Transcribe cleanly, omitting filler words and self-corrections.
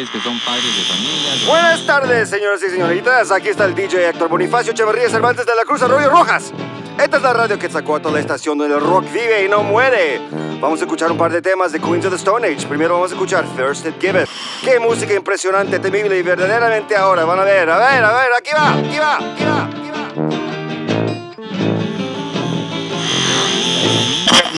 ustedes que son padres de familia. Buenas tardes, señoras y señoritas. Aquí está el DJ Héctor Bonifacio Echeverría Cervantes de la Cruz Arroyo Rojas. Esta es la radio que sacó a toda la estación donde el rock vive y no muere. Vamos a escuchar un par de temas de Queens of the Stone Age. Primero vamos a escuchar Thirsted Giveth. Qué música impresionante, temible y verdaderamente ahora. Van a ver, aquí va.